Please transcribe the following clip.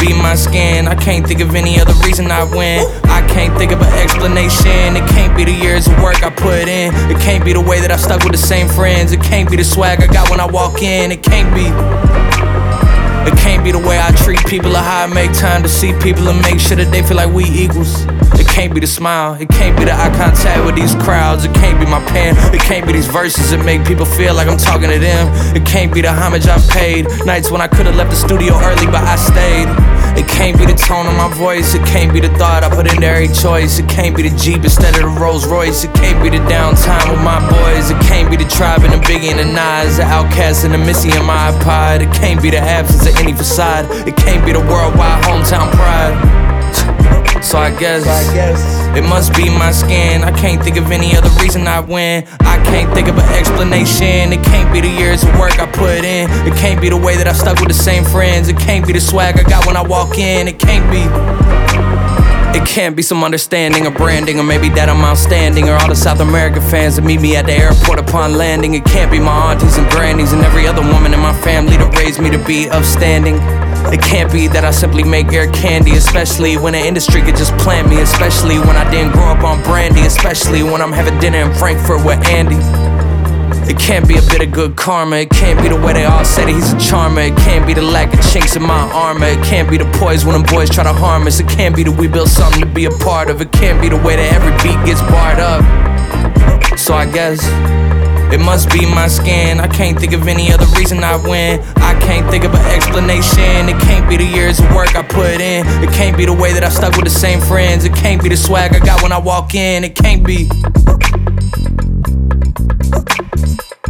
be my skin. I can't think of any other reason I win. I can't think of an explanation. It can't be the years of work I put in. It can't be the way that I stuck with the same friends. It can't be the swag I got when I walk in. It can't be the way I treat people or how I make time to see people and make sure that they feel like we equals. It can't be the smile, it can't be the eye contact with these crowds. It can't be my pen, it can't be these verses that make people feel like I'm talking to them. It can't be the homage I paid, nights when I could've left the studio early but I stayed. It can't be the tone of my voice, it can't be the thought I put into every choice. It can't be the Jeep instead of the Rolls Royce. It can't be the downtime with my boys. It can't be the Tribe and the Biggie and the Nas, the Outkast and the Missy and my iPod. It can't be the absence of any facade. It can't be the worldwide hometown pride. So I guess it must be my skin. I can't think of any other reason I win. I can't think of an explanation. It can't be the years of work I put in. It can't be the way that I stuck with the same friends. It can't be the swag I got when I walk in. It can't be some understanding or branding, or maybe that I'm outstanding, or all the South American fans that meet me at the airport upon landing. It can't be my aunties and grannies and every other woman in my family that raised me to be upstanding. It can't be that I simply make air candy, especially when the industry could just plant me, especially when I didn't grow up on brandy, especially when I'm having dinner in Frankfurt with Andy. It can't be a bit of good karma. It can't be the way they all say that he's a charmer. It can't be the lack of chinks in my armor. It can't be the poise when them boys try to harm us. It can't be that we built something to be a part of. It can't be the way that every beat gets barred up. So I guess it must be my skin. I can't think of any other reason I win. I can't think of an explanation. It can't be the years of work I put in. It can't be the way that I stuck with the same friends. It can't be the swag I got when I walk in. It can't be.